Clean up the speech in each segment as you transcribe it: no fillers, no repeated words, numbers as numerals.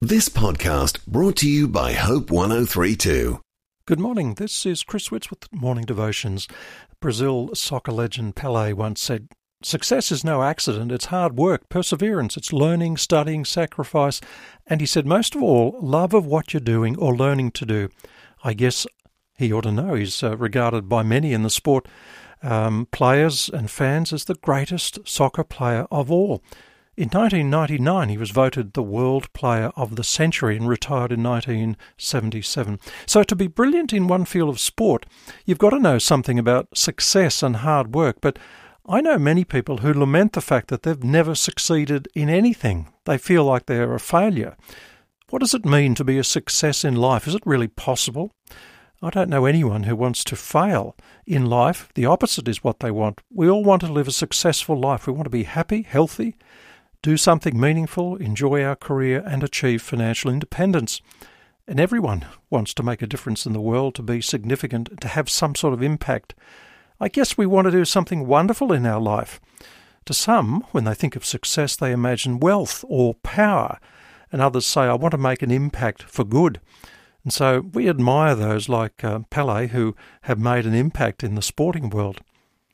This podcast brought to you by Hope 103.2. Good morning, this is Chris Witts with Morning Devotions. Brazil soccer legend Pelé once said, "Success is no accident, it's hard work, perseverance, it's learning, studying, sacrifice, and he said most of all, love of what you're doing or learning to do." I guess he ought to know. He's regarded by many in the sport, players and fans, as the greatest soccer player of all. In 1999, he was voted the World Player of the Century and retired in 1977. So to be brilliant in one field of sport, you've got to know something about success and hard work. But I know many people who lament the fact that they've never succeeded in anything. They feel like they're a failure. What does it mean to be a success in life? Is it really possible? I don't know anyone who wants to fail in life. The opposite is what they want. We all want to live a successful life. We want to be happy, healthy, do something meaningful, enjoy our career, and achieve financial independence. And everyone wants to make a difference in the world, to be significant, to have some sort of impact. I guess we want to do something wonderful in our life. To some, when they think of success, they imagine wealth or power, and others say, "I want to make an impact for good." And so we admire those like Pelé who have made an impact in the sporting world.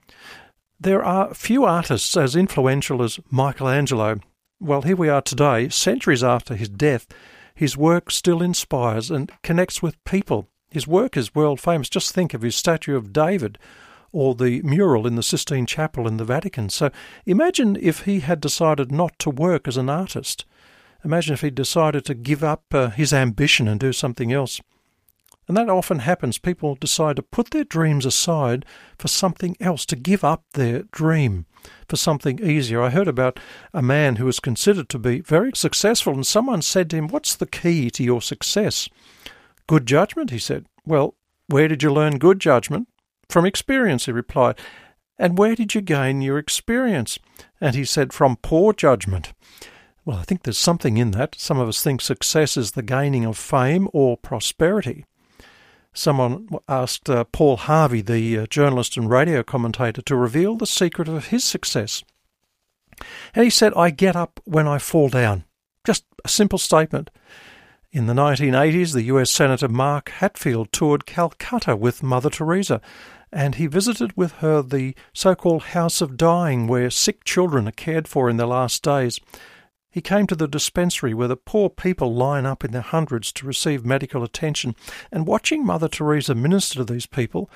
There are few artists as influential as Michelangelo. Well, here we are today, centuries after his death. His work still inspires and connects with people. His work is world famous. Just think of his statue of David or the mural in the Sistine Chapel in the Vatican. So imagine if he had decided not to work as an artist. Imagine if he decided to give up his ambition and do something else. And that often happens. People decide to put their dreams aside for something else, to give up their dream for something easier. I heard about a man who was considered to be very successful, and someone said to him, "What's the key to your success?" "Good judgment," he said. "Well, where did you learn good judgment?" "From experience," he replied. "And where did you gain your experience?" And he said, "From poor judgment." Well, I think there's something in that. Some of us think success is the gaining of fame or prosperity. Someone asked Paul Harvey, the journalist and radio commentator, to reveal the secret of his success. And he said, "I get up when I fall down." Just a simple statement. In the 1980s, the US Senator Mark Hatfield toured Calcutta with Mother Teresa, and he visited with her the so-called House of Dying, where sick children are cared for in their last days. He came to the dispensary where the poor people line up in their hundreds to receive medical attention, and watching Mother Teresa minister to these people,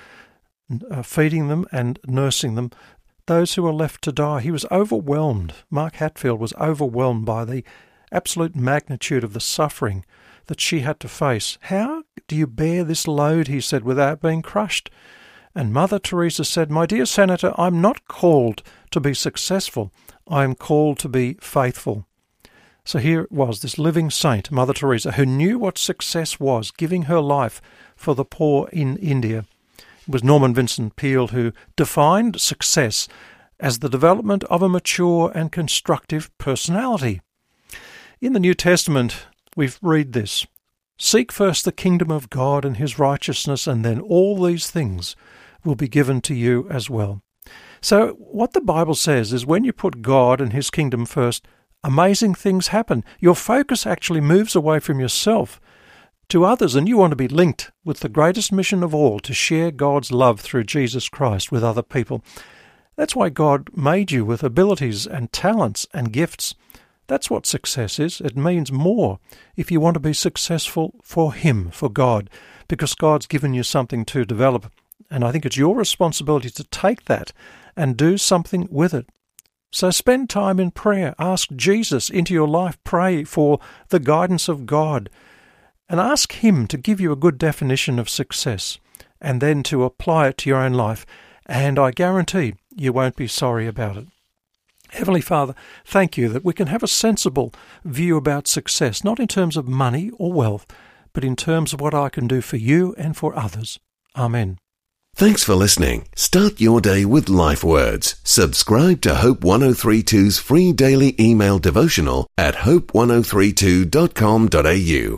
feeding them and nursing them, those who were left to die, he was overwhelmed. Mark Hatfield was overwhelmed by the absolute magnitude of the suffering that she had to face. "How do you bear this load," he said, "without being crushed?" And Mother Teresa said, "My dear Senator, I'm not called to be successful. I am called to be faithful." So here it was, this living saint, Mother Teresa, who knew what success was, giving her life for the poor in India. It was Norman Vincent Peale who defined success as the development of a mature and constructive personality. In the New Testament, we read this: "Seek first the kingdom of God and his righteousness, and then all these things will be given to you as well." So what the Bible says is when you put God and his kingdom first, amazing things happen. Your focus actually moves away from yourself to others, and you want to be linked with the greatest mission of all, to share God's love through Jesus Christ with other people. That's why God made you with abilities and talents and gifts. That's what success is. It means more if you want to be successful for Him, for God, because God's given you something to develop. And I think it's your responsibility to take that and do something with it. So spend time in prayer. Ask Jesus into your life. Pray for the guidance of God. And ask Him to give you a good definition of success, and then to apply it to your own life. And I guarantee you won't be sorry about it. Heavenly Father, thank you that we can have a sensible view about success, not in terms of money or wealth, but in terms of what I can do for you and for others. Amen. Thanks for listening. Start your day with Life Words. Subscribe to Hope 103.2's free daily email devotional at hope1032.com.au.